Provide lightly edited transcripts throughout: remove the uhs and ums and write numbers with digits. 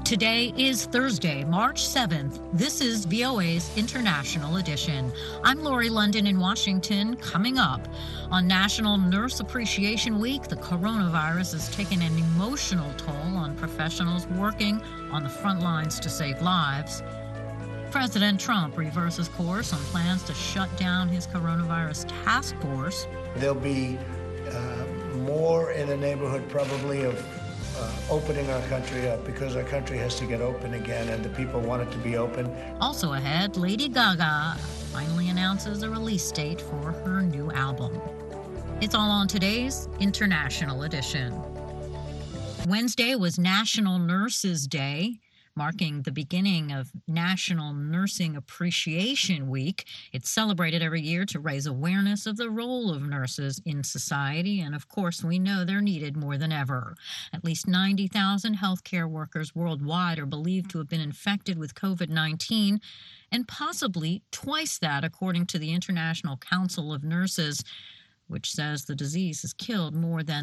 Today is Thursday, March 7th. This is VOA's International Edition. I'm Lori London in Washington. Coming up, on National Nurse Appreciation Week, the coronavirus has taken an emotional toll on professionals working on the front lines to save lives. President Trump reverses course on plans to shut down his coronavirus task force. There'll be more in the neighborhood probably of opening our country up because our country has to get open again and the people want it to be open. Also ahead, Lady Gaga finally announces a release date for her new album. It's all on today's International Edition. Wednesday was National Nurses Day, marking the beginning of National Nursing Appreciation Week. It's celebrated every year to raise awareness of the role of nurses in society, and of course, we know they're needed more than ever. At least 90,000 healthcare workers worldwide are believed to have been infected with COVID-19, and possibly twice that, according to the International Council of Nurses, which says the disease has killed more than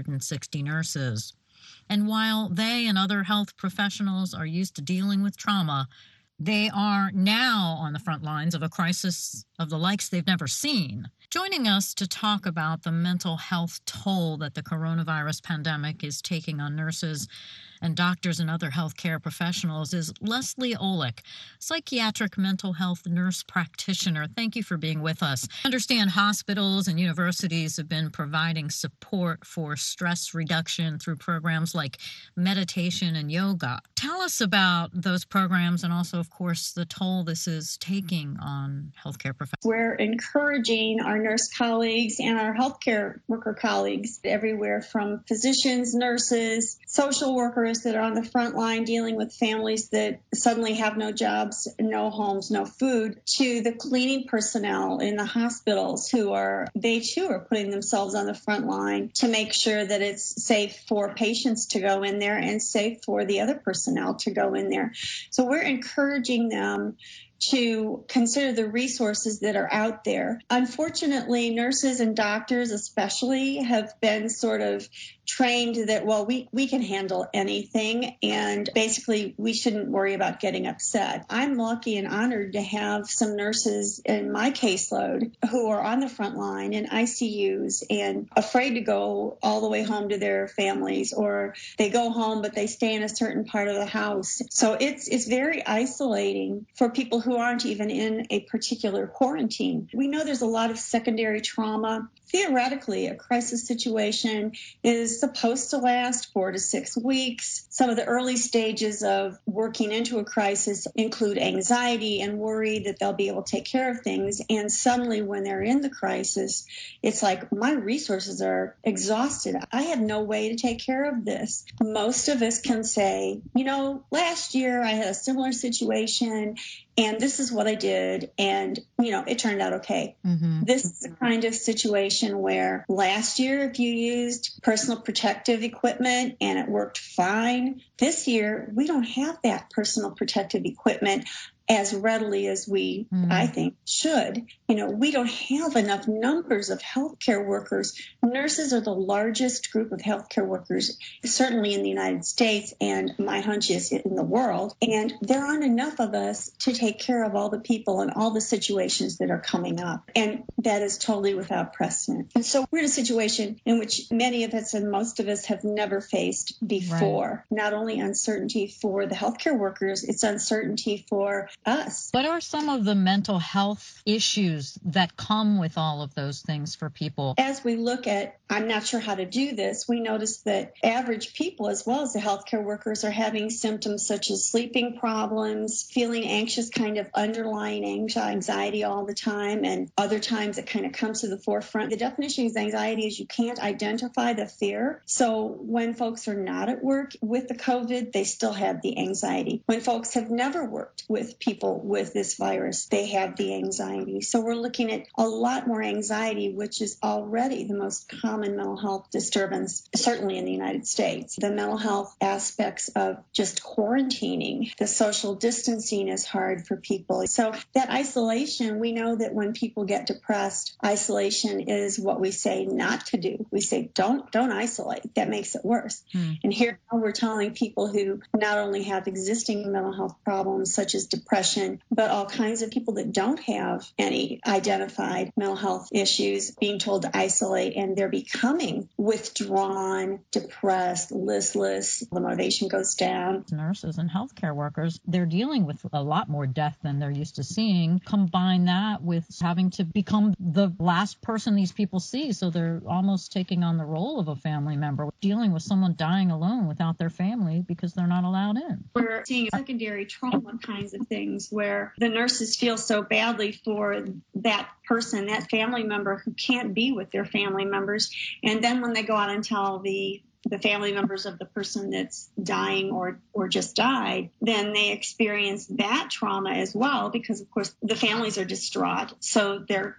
260 nurses. And while they and other health professionals are used to dealing with trauma, they are now on the front lines of a crisis of the likes they've never seen. Joining us to talk about the mental health toll that the coronavirus pandemic is taking on nurses and doctors and other healthcare professionals is Leslie Olick, psychiatric mental health nurse practitioner. Thank you for being with us. I understand hospitals and universities have been providing support for stress reduction through programs like meditation and yoga. Tell us about those programs and also, of course, the toll this is taking on healthcare professionals. We're encouraging our nurse colleagues and our healthcare worker colleagues everywhere from physicians, nurses, social workers that are on the front line dealing with families that suddenly have no jobs, no homes, no food, to the cleaning personnel in the hospitals they too are putting themselves on the front line to make sure that it's safe for patients to go in there and safe for the other personnel to go in there. So we're encouraging them to consider the resources that are out there. Unfortunately, nurses and doctors especially have been sort of trained that, well, we can handle anything, and basically we shouldn't worry about getting upset. I'm lucky and honored to have some nurses in my caseload who are on the front line in ICUs and afraid to go all the way home to their families, or they go home but they stay in a certain part of the house. So it's very isolating for people who aren't even in a particular quarantine. We know there's a lot of secondary trauma. Theoretically, a crisis situation is supposed to last 4 to 6 weeks. Some of the early stages of working into a crisis include anxiety and worry that they'll be able to take care of things. And suddenly when they're in the crisis, it's like, my resources are exhausted. I have no way to take care of this. Most of us can say, last year I had a similar situation and this is what I did, and, it turned out okay. Mm-hmm. This is the kind of situation where last year, if you used personal protective equipment and it worked fine, this year, we don't have that personal protective equipment as readily as we, I think, should. We don't have enough numbers of healthcare workers. Nurses are the largest group of healthcare workers, certainly in the United States, and my hunch is in the world. And there aren't enough of us to take care of all the people and all the situations that are coming up. And that is totally without precedent. And so we're in a situation in which many of us and most of us have never faced before. Right. Not only uncertainty for the healthcare workers, it's uncertainty for us. What are some of the mental health issues that come with all of those things for people? As we look at, I'm not sure how to do this, we notice that average people as well as the healthcare workers are having symptoms such as sleeping problems, feeling anxious, kind of underlying anxiety all the time, and other times it kind of comes to the forefront. The definition of anxiety is you can't identify the fear. So when folks are not at work with the COVID, they still have the anxiety. When folks have never worked with people people with this virus, they have the anxiety. So we're looking at a lot more anxiety, which is already the most common mental health disturbance, certainly in the United States. The mental health aspects of just quarantining, the social distancing is hard for people. So that isolation, we know that when people get depressed, isolation is what we say not to do. We say, don't isolate. That makes it worse. And here we're telling people who not only have existing mental health problems such as depression, but all kinds of people that don't have any identified mental health issues being told to isolate, and they're becoming withdrawn, depressed, listless. The motivation goes down. Nurses and healthcare workers, they're dealing with a lot more death than they're used to seeing. Combine that with having to become the last person these people see, so they're almost taking on the role of a family member, dealing with someone dying alone without their family because they're not allowed in. We're seeing secondary trauma kinds of things where the nurses feel so badly for that person, that family member who can't be with their family members. And then when they go out and tell the family members of the person that's dying or just died, then they experience that trauma as well, because of course the families are distraught. So they're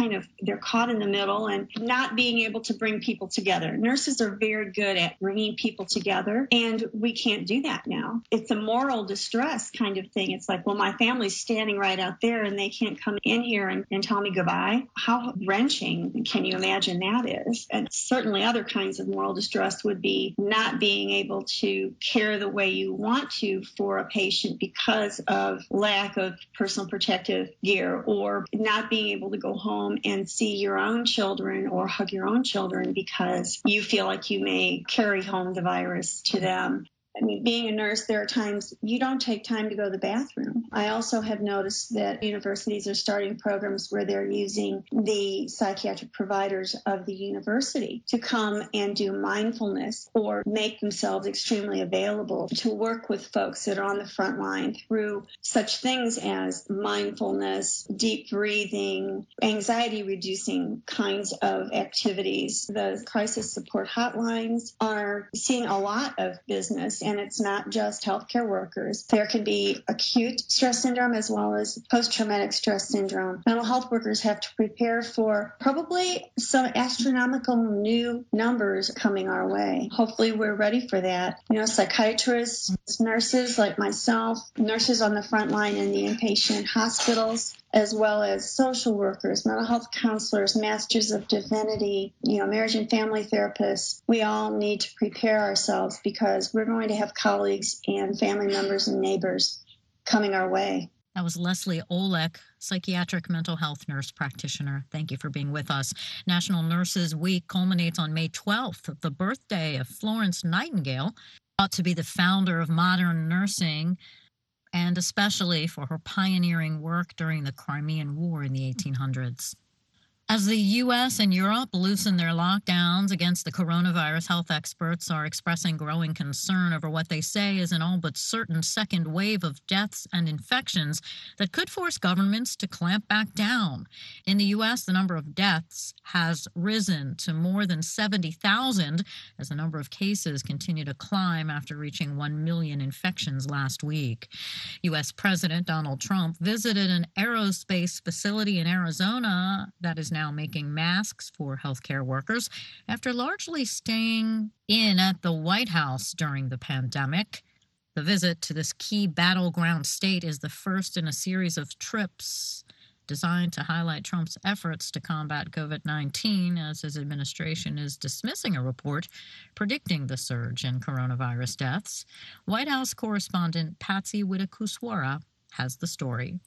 caught in the middle and not being able to bring people together. Nurses are very good at bringing people together, and we can't do that now. It's a moral distress kind of thing. It's like, well, my family's standing right out there and they can't come in here and tell me goodbye. How wrenching can you imagine that is? And certainly other kinds of moral distress would be not being able to care the way you want to for a patient because of lack of personal protective gear, or not being able to go home and see your own children or hug your own children because you feel like you may carry home the virus to them. I mean, being a nurse, there are times you don't take time to go to the bathroom. I also have noticed that universities are starting programs where they're using the psychiatric providers of the university to come and do mindfulness or make themselves extremely available to work with folks that are on the front line through such things as mindfulness, deep breathing, anxiety-reducing kinds of activities. The crisis support hotlines are seeing a lot of business. And it's not just healthcare workers. There can be acute stress syndrome as well as post-traumatic stress syndrome. Mental health workers have to prepare for probably some astronomical new numbers coming our way. Hopefully we're ready for that. You know, psychiatrists, nurses like myself, nurses on the front line in the inpatient hospitals, as well as social workers, mental health counselors, masters of divinity, marriage and family therapists. We all need to prepare ourselves because we're going to have colleagues and family members and neighbors coming our way. That was Leslie Olek, psychiatric mental health nurse practitioner. Thank you for being with us. National Nurses Week culminates on May 12th, the birthday of Florence Nightingale, thought to be the founder of modern nursing, and especially for her pioneering work during the Crimean War in the 1800s. As the U.S. and Europe loosen their lockdowns against the coronavirus, health experts are expressing growing concern over what they say is an all but certain second wave of deaths and infections that could force governments to clamp back down. In the U.S., the number of deaths has risen to more than 70,000 as the number of cases continue to climb after reaching 1 million infections last week. U.S. President Donald Trump visited an aerospace facility in Arizona that is now making masks for healthcare workers after largely staying in at the White House during the pandemic. The visit to this key battleground state is the first in a series of trips designed to highlight Trump's efforts to combat COVID-19 as his administration is dismissing a report predicting the surge in coronavirus deaths. White House correspondent Patsy Widakuswara has the story.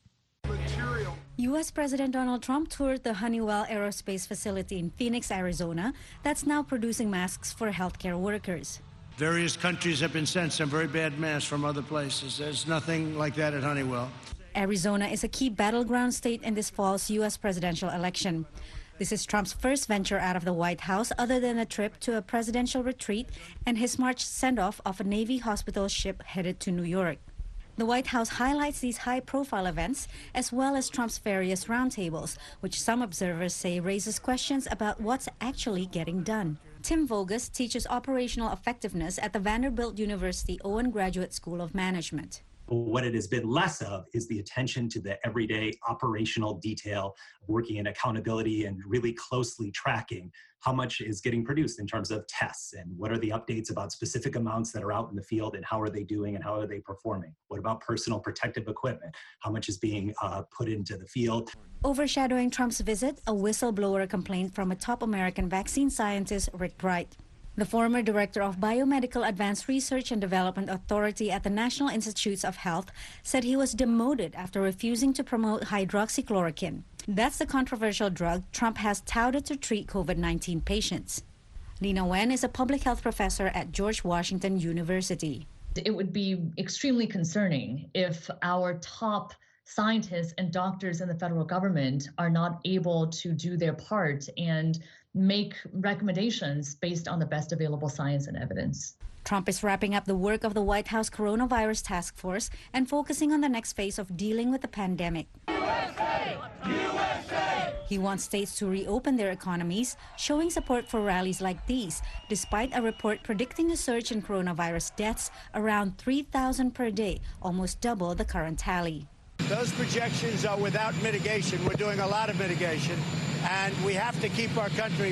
U.S. President Donald Trump toured the Honeywell Aerospace facility in Phoenix, Arizona, that's now producing masks for healthcare workers. Various countries have been sent some very bad masks from other places. There's nothing like that at Honeywell. Arizona is a key battleground state in this fall's U.S. presidential election. This is Trump's first venture out of the White House other than a trip to a presidential retreat and his March send-off of a Navy hospital ship headed to New York. The White House highlights these high-profile events as well as Trump's various roundtables, which some observers say raises questions about what's actually getting done. Tim Voges teaches operational effectiveness at the Vanderbilt University Owen Graduate School of Management. But what it has been less of is the attention to the everyday operational detail, working in accountability and really closely tracking how much is getting produced in terms of tests and what are the updates about specific amounts that are out in the field and how are they doing and how are they performing? What about personal protective equipment? How much is being put into the field? Overshadowing Trump's visit, a whistleblower complaint from a top American vaccine scientist, Rick Bright. The former director of Biomedical Advanced Research and Development Authority at the National Institutes of Health said he was demoted after refusing to promote hydroxychloroquine. That's the controversial drug Trump has touted to treat COVID-19 patients. Lina Wen is a public health professor at George Washington University. It would be extremely concerning if our top scientists and doctors in the federal government are not able to do their part and make recommendations based on the best available science and evidence. Trump is wrapping up the work of the White House Coronavirus Task Force and focusing on the next phase of dealing with the pandemic. USA! USA! He wants states to reopen their economies, showing support for rallies like these, despite a report predicting a surge in coronavirus deaths around 3,000 per day, almost double the current tally. Those projections are without mitigation. We're doing a lot of mitigation, and we have to keep our country.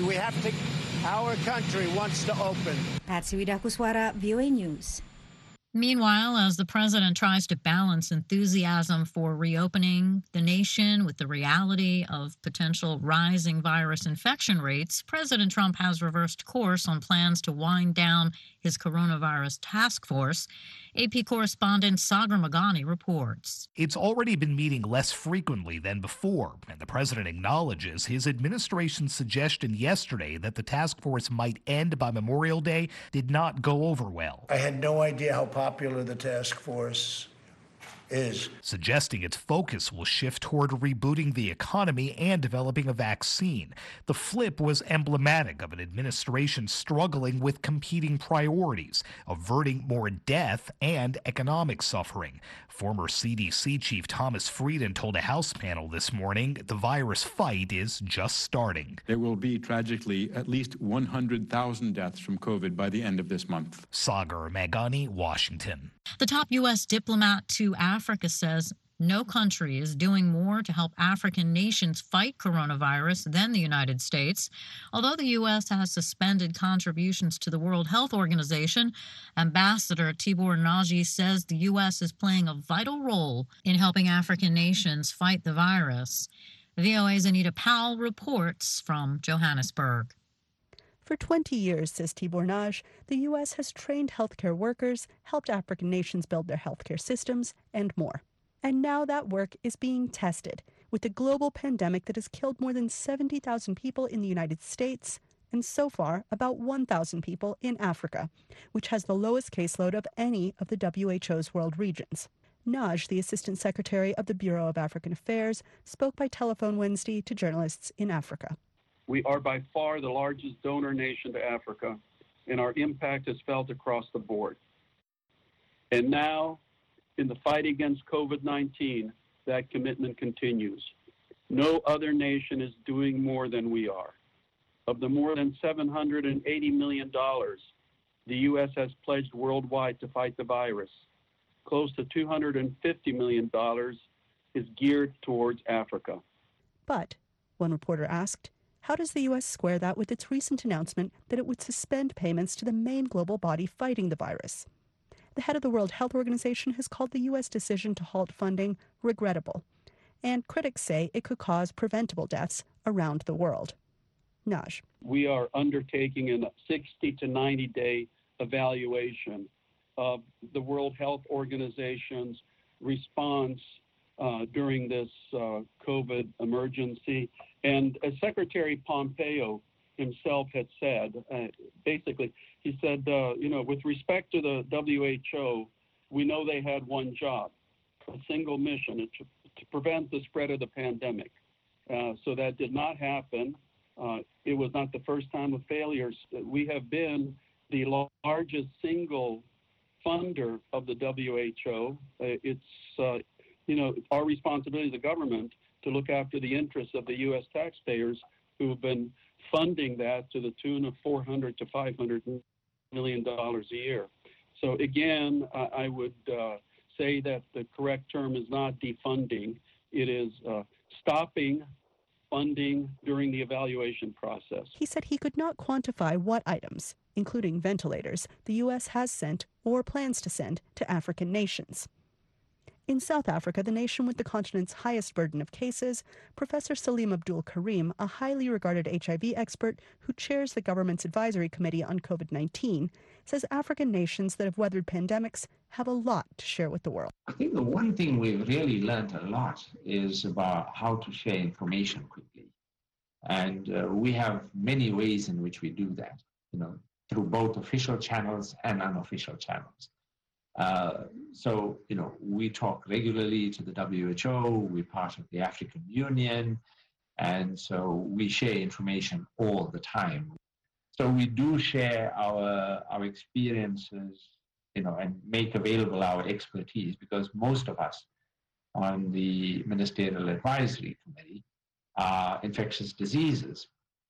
Our country wants to open. Patsy Widakuswara, VOA News. Meanwhile, as the president tries to balance enthusiasm for reopening the nation with the reality of potential rising virus infection rates, President Trump has reversed course on plans to wind down his coronavirus task force. AP correspondent Sagar Meghani reports. It's already been meeting less frequently than before, and the president acknowledges his administration's suggestion yesterday that the task force might end by Memorial Day did not go over well. I had no idea how popular the task force is. Suggesting its focus will shift toward rebooting the economy and developing a vaccine. The flip was emblematic of an administration struggling with competing priorities, averting more death and economic suffering. Former CDC Chief Thomas Frieden told a House panel this morning the virus fight is just starting. There will be, tragically, at least 100,000 deaths from COVID by the end of this month. Sagar Meghani, Washington. The top U.S. diplomat to Africa says no country is doing more to help African nations fight coronavirus than the United States. Although the U.S. has suspended contributions to the World Health Organization, Ambassador Tibor Nagy says the U.S. is playing a vital role in helping African nations fight the virus. VOA's Anita Powell reports from Johannesburg. For 20 years, says Tibor Nagy, the U.S. has trained healthcare workers, helped African nations build their healthcare systems, and more. And now that work is being tested with a global pandemic that has killed more than 70,000 people in the United States and so far about 1,000 people in Africa, which has the lowest caseload of any of the WHO's world regions. Nagy, the Assistant Secretary of the Bureau of African Affairs, spoke by telephone Wednesday to journalists in Africa. We are by far the largest donor nation to Africa, and our impact is felt across the board. And now, in the fight against COVID-19, that commitment continues. No other nation is doing more than we are. Of the more than $780 million the U.S. has pledged worldwide to fight the virus, close to $250 million is geared towards Africa. But, one reporter asked, how does the U.S. square that with its recent announcement that it would suspend payments to the main global body fighting the virus? The head of the World Health Organization has called the U.S. decision to halt funding regrettable, and critics say it could cause preventable deaths around the world. Nagy. We are undertaking a 60 to 90-day evaluation of the World Health Organization's response during this COVID emergency. And as Secretary Pompeo himself had said, basically, he said, with respect to the WHO, we know they had one job, a single mission, to prevent the spread of the pandemic. So that did not happen. It was not the first time of failures. We have been the largest single funder of the WHO. It's, our responsibility as a government to look after the interests of the U.S. taxpayers who have been funding that to the tune of $400 to $500 million a year. So again, I would say that the correct term is not defunding. It is stopping funding during the evaluation process. He said he could not quantify what items, including ventilators, the U.S. has sent or plans to send to African nations. In South Africa, the nation with the continent's highest burden of cases, Professor Salim Abdul Karim, a highly regarded HIV expert who chairs the government's advisory committee on COVID-19, says African nations that have weathered pandemics have a lot to share with the world. I think the one thing we've really learned a lot is about how to share information quickly. And we have many ways in which we do that, through both official channels and unofficial channels. We talk regularly to the WHO, we're part of the African Union, and so we share information all the time. So we do share our experiences, and make available our expertise, because most of us on the Ministerial Advisory Committee are infectious diseases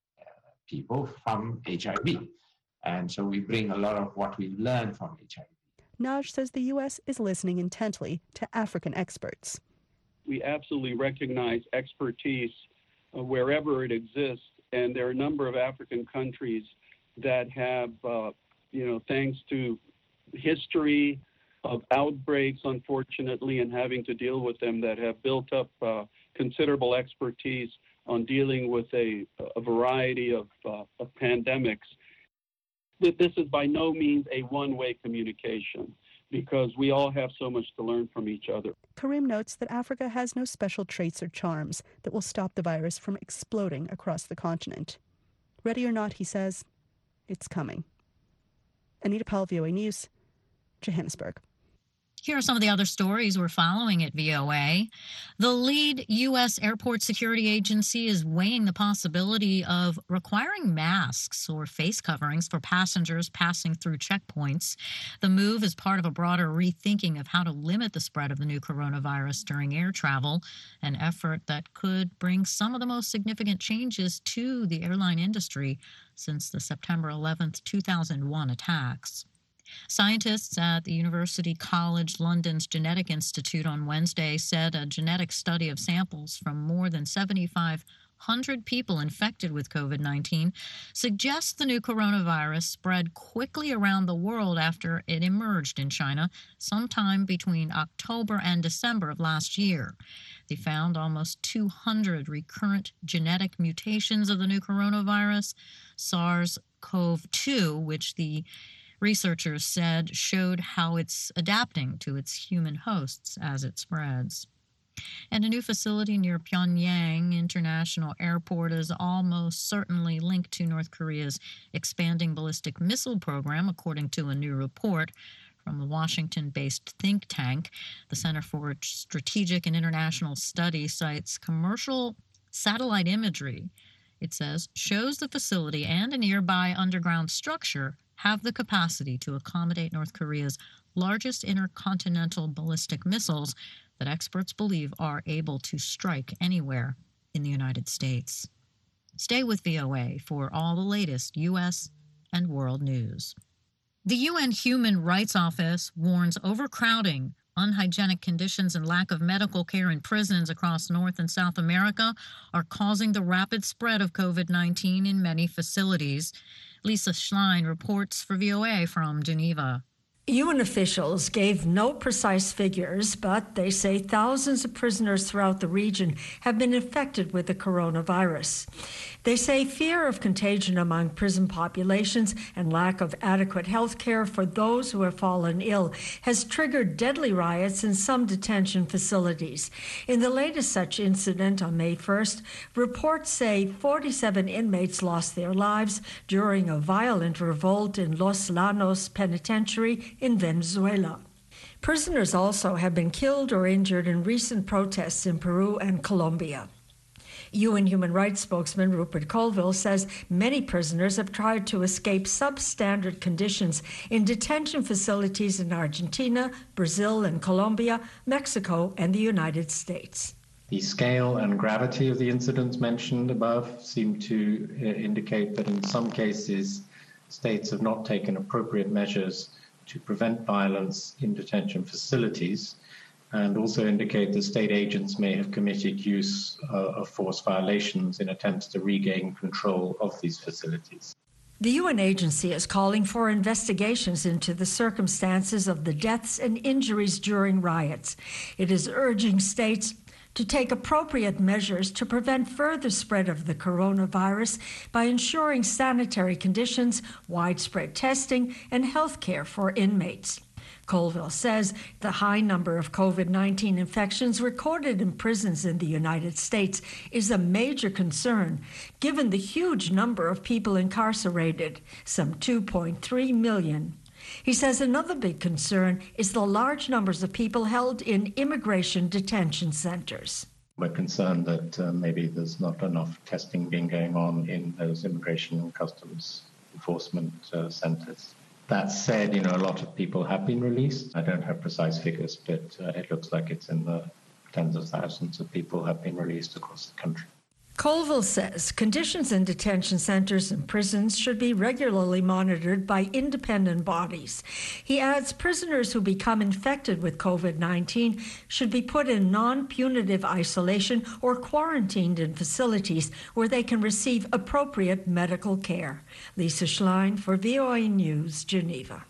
people from HIV. And so we bring a lot of what we learn from HIV. Naj says the U.S. is listening intently to African experts. We absolutely recognize expertise wherever it exists, and there are a number of African countries that have, thanks to history of outbreaks, unfortunately, and having to deal with them, that have built up considerable expertise on dealing with a variety of pandemics. This is by no means a one-way communication, because we all have so much to learn from each other. Karim notes that Africa has no special traits or charms that will stop the virus from exploding across the continent. Ready or not, he says, it's coming. Anita Powell, VOA News, Johannesburg. Here are some of the other stories we're following at VOA. The lead U.S. airport security agency is weighing the possibility of requiring masks or face coverings for passengers passing through checkpoints. The move is part of a broader rethinking of how to limit the spread of the new coronavirus during air travel, an effort that could bring some of the most significant changes to the airline industry since the September 11th, 2001 attacks. Scientists at the University College London's Genetic Institute on Wednesday said a genetic study of samples from more than 7,500 people infected with COVID-19 suggests the new coronavirus spread quickly around the world after it emerged in China sometime between October and December of last year. They found almost 200 recurrent genetic mutations of the new coronavirus, SARS-CoV-2, which the researchers said showed how it's adapting to its human hosts as it spreads. And a new facility near Pyongyang International Airport is almost certainly linked to North Korea's expanding ballistic missile program, according to a new report from the Washington-based think tank. The Center for Strategic and International Studies cites commercial satellite imagery, it says, shows the facility and a nearby underground structure have the capacity to accommodate North Korea's largest intercontinental ballistic missiles that experts believe are able to strike anywhere in the United States. Stay with VOA for all the latest U.S. and world news. The UN Human Rights Office warns overcrowding, unhygienic conditions, and lack of medical care in prisons across North and South America are causing the rapid spread of COVID-19 in many facilities. Lisa Schlein reports for VOA from Geneva. UN officials gave no precise figures, but they say thousands of prisoners throughout the region have been infected with the coronavirus. They say fear of contagion among prison populations and lack of adequate health care for those who have fallen ill has triggered deadly riots in some detention facilities. In the latest such incident on May 1st, reports say 47 inmates lost their lives during a violent revolt in Los Llanos Penitentiary in Venezuela. Prisoners also have been killed or injured in recent protests in Peru and Colombia. UN human rights spokesman Rupert Colville says many prisoners have tried to escape substandard conditions in detention facilities in Argentina, Brazil and Colombia, Mexico and the United States. The scale and gravity of the incidents mentioned above seem to indicate that in some cases, states have not taken appropriate measures to prevent violence in detention facilities, and also indicate that state agents may have committed use of force violations in attempts to regain control of these facilities. The UN agency is calling for investigations into the circumstances of the deaths and injuries during riots. It is urging states to take appropriate measures to prevent further spread of the coronavirus by ensuring sanitary conditions, widespread testing, and health care for inmates. Colville says the high number of COVID-19 infections recorded in prisons in the United States is a major concern, given the huge number of people incarcerated, some 2.3 million. He says another big concern is the large numbers of people held in immigration detention centers. We're concerned that maybe there's not enough testing being going on in those immigration and customs enforcement centers. That said, a lot of people have been released. I don't have precise figures, but it looks like it's in the tens of thousands of people have been released across the country. Colville says conditions in detention centers and prisons should be regularly monitored by independent bodies. He adds prisoners who become infected with COVID-19 should be put in non-punitive isolation or quarantined in facilities where they can receive appropriate medical care. Lisa Schlein for VOA News, Geneva.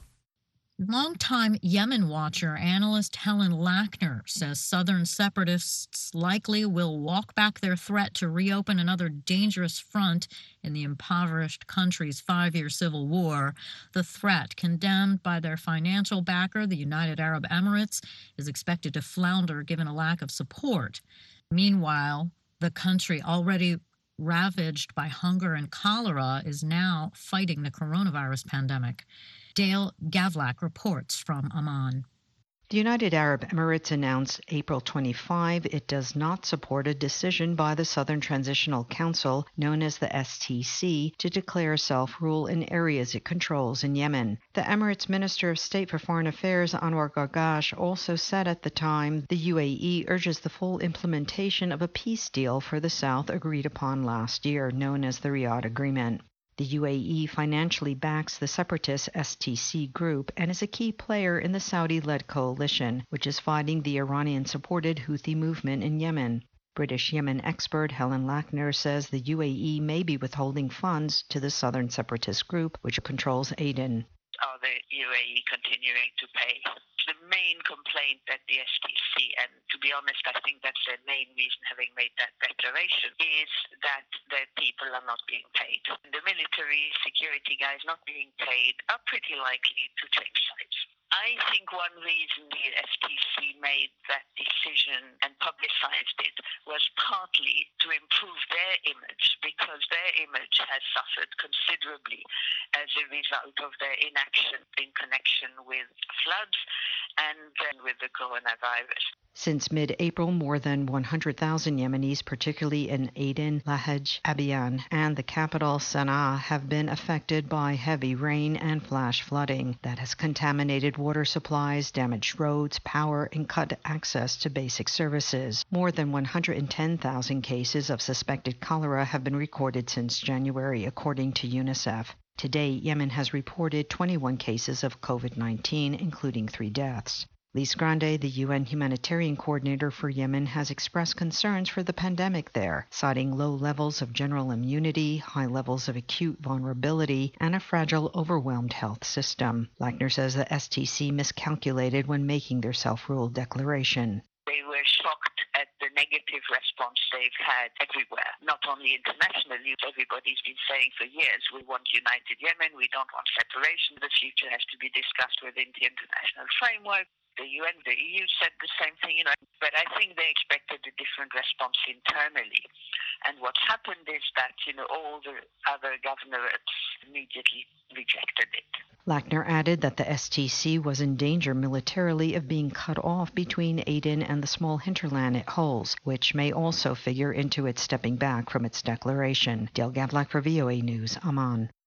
Longtime Yemen watcher analyst Helen Lackner says Southern separatists likely will walk back their threat to reopen another dangerous front in the impoverished country's 5-year civil war. The threat, condemned by their financial backer, the United Arab Emirates, is expected to flounder given a lack of support. Meanwhile, the country, already ravaged by hunger and cholera, is now fighting the coronavirus pandemic. Dale Gavlak reports from Amman. The United Arab Emirates announced April 25 it does not support a decision by the Southern Transitional Council, known as the STC, to declare self-rule in areas it controls in Yemen. The Emirates Minister of State for Foreign Affairs, Anwar Gargash, also said at the time the UAE urges the full implementation of a peace deal for the South agreed upon last year, known as the Riyadh Agreement. The UAE financially backs the separatist STC group and is a key player in the Saudi-led coalition, which is fighting the Iranian-supported Houthi movement in Yemen. British Yemen expert Helen Lackner says the UAE may be withholding funds to the southern separatist group, which controls Aden. Are the UAE continuing to pay? The main complaint that the STC, and to be honest, I think that's their main reason having made that declaration, is that their people are not being paid. The military security guys not being paid are pretty likely to change sides. I think one reason the STC made that decision and publicized it was partly to improve their image, because their image has suffered considerably as a result of their inaction in connection with floods and then with the coronavirus. Since mid-April, more than 100,000 Yemenis, particularly in Aden, Lahej, Abyan, and the capital Sana'a, have been affected by heavy rain and flash flooding that has contaminated water supplies, damaged roads, power, and cut access to basic services. More than 110,000 cases of suspected cholera have been recorded since January, according to UNICEF. To date, Yemen has reported 21 cases of COVID-19, including 3 deaths. Lise Grande, the UN humanitarian coordinator for Yemen, has expressed concerns for the pandemic there, citing low levels of general immunity, high levels of acute vulnerability, and a fragile, overwhelmed health system. Lackner says the STC miscalculated when making their self-rule declaration. They were shocked at the negative response they've had everywhere, not only internationally. Everybody's been saying for years, we want united Yemen, we don't want separation. The future has to be discussed within the international framework. The UN, the EU said the same thing, but I think they expected a different response internally. And what's happened is that, all the other governorates immediately rejected it. Lackner added that the STC was in danger militarily of being cut off between Aden and the small hinterland it holds, which may also figure into its stepping back from its declaration. Dale Gavlak for VOA News, Amman.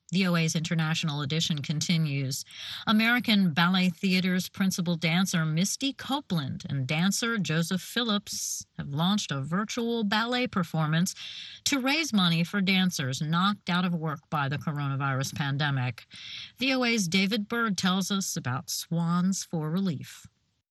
VOA's International Edition continues. American Ballet Theater's principal dancer Misty Copeland and dancer Joseph Phillips have launched a virtual ballet performance to raise money for dancers knocked out of work by the coronavirus pandemic. VOA's David Byrd tells us about Swans for Relief.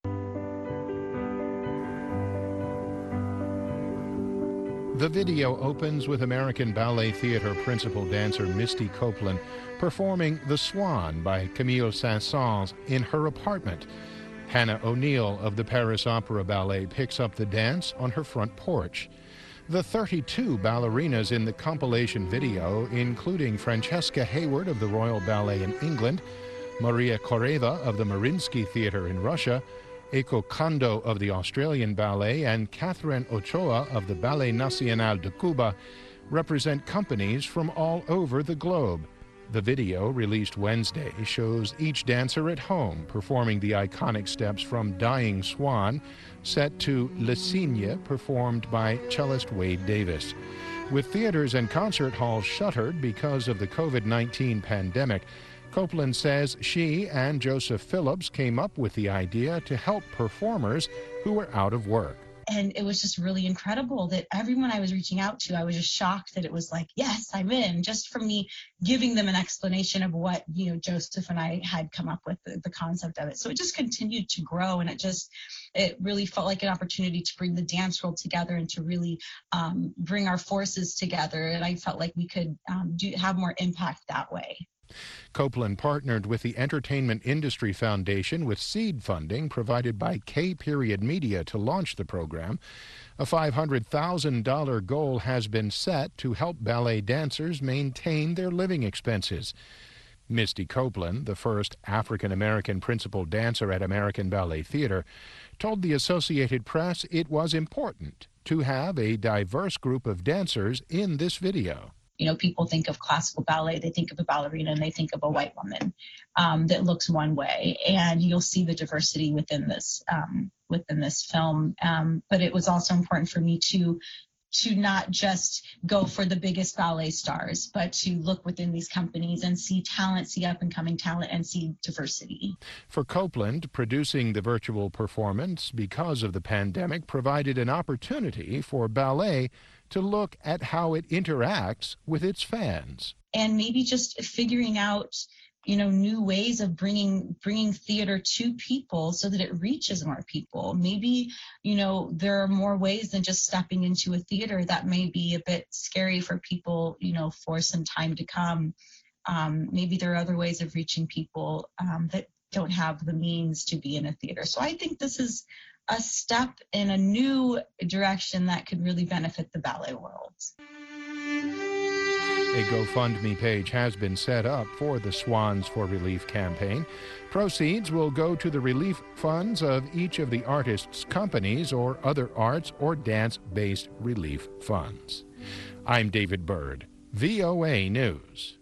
The video opens with American Ballet Theater principal dancer Misty Copeland performing The Swan by Camille Saint-Saëns in her apartment. Hannah O'Neill of the Paris Opera Ballet picks up the dance on her front porch. The 32 ballerinas in the compilation video, including Francesca Hayward of the Royal Ballet in England, Maria Koreva of the Mariinsky Theater in Russia, Eiko Kondo of the Australian Ballet, and Catherine Ochoa of the Ballet Nacional de Cuba, represent companies from all over the globe. The video, released Wednesday, shows each dancer at home performing the iconic steps from Dying Swan, set to Le Cygne, performed by cellist Wade Davis. With theaters and concert halls shuttered because of the COVID-19 pandemic, Copeland says she and Joseph Phillips came up with the idea to help performers who were out of work. And it was just really incredible that everyone I was reaching out to, I was just shocked that it was like, yes, I'm in, just from me giving them an explanation of what, Joseph and I had come up with, the concept of it. So it just continued to grow, and it really felt like an opportunity to bring the dance world together and to really bring our forces together. And I felt like we could have more impact that way. Copeland partnered with the Entertainment Industry Foundation with seed funding provided by K-Period Media to launch the program. A $500,000 goal has been set to help ballet dancers maintain their living expenses. Misty Copeland, the first African-American principal dancer at American Ballet Theater, told the Associated Press it was important to have a diverse group of dancers in this video. People think of classical ballet, they think of a ballerina, and they think of a white woman that looks one way. And you'll see the diversity within this film. But it was also important for me to not just go for the biggest ballet stars, but to look within these companies and see talent, see up-and-coming talent, and see diversity. For Copeland, producing the virtual performance because of the pandemic provided an opportunity for ballet to look at how it interacts with its fans. And maybe just figuring out, new ways of bringing theater to people so that it reaches more people. Maybe, there are more ways than just stepping into a theater that may be a bit scary for people, for some time to come. Maybe there are other ways of reaching people that don't have the means to be in a theater. So I think this is a step in a new direction that could really benefit the ballet world. A GoFundMe page has been set up for the Swans for Relief campaign. Proceeds will go to the relief funds of each of the artists' companies or other arts or dance-based relief funds. I'm David Byrd, VOA News.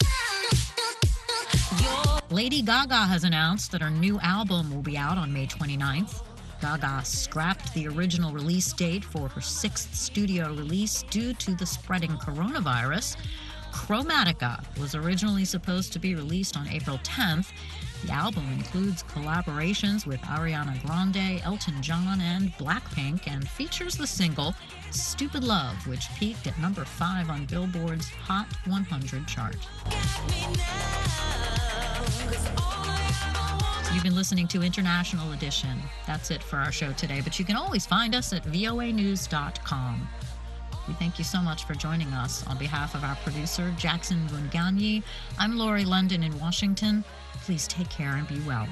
Lady Gaga has announced that her new album will be out on May 29th. Gaga scrapped the original release date for her 6th studio release due to the spreading coronavirus. Chromatica was originally supposed to be released on April 10th. The album includes collaborations with Ariana Grande, Elton John, and Blackpink, and features the single Stupid Love, which peaked at number 5 on Billboard's Hot 100 chart. You've been listening to International Edition. That's it for our show today, but you can always find us at voanews.com. We thank you so much for joining us. On behalf of our producer, Jackson Vunganyi, I'm Lori London in Washington. Please take care and be well.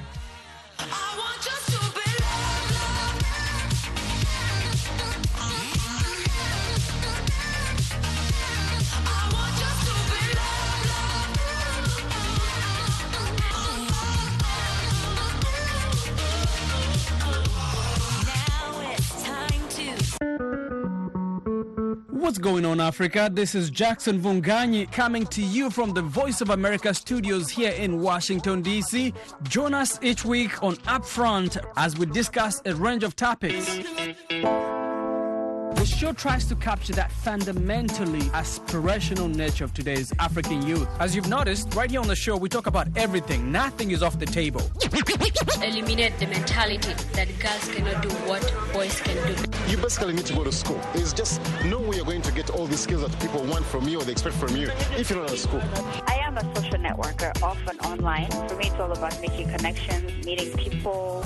What's going on, Africa? This is Jackson Vunganyi coming to you from the Voice of America studios here in Washington, D.C. Join us each week on Upfront as we discuss a range of topics. The show tries to capture that fundamentally aspirational nature of today's African youth. As you've noticed, right here on the show, we talk about everything. Nothing is off the table. Eliminate the mentality that girls cannot do what boys can do. You basically need to go to school. It's just no way you're going to get all the skills that people want from you or they expect from you if you're not at school. I am a social networker, often online. For me, it's all about making connections, meeting people.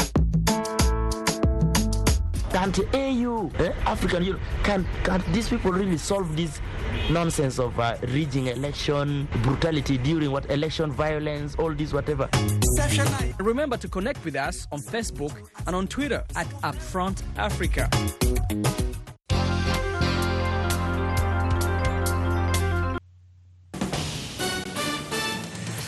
Can't AU, African Union, can't these people really solve this nonsense of rigging election, brutality during election violence, all this whatever? Remember to connect with us on Facebook and on Twitter at Upfront Africa.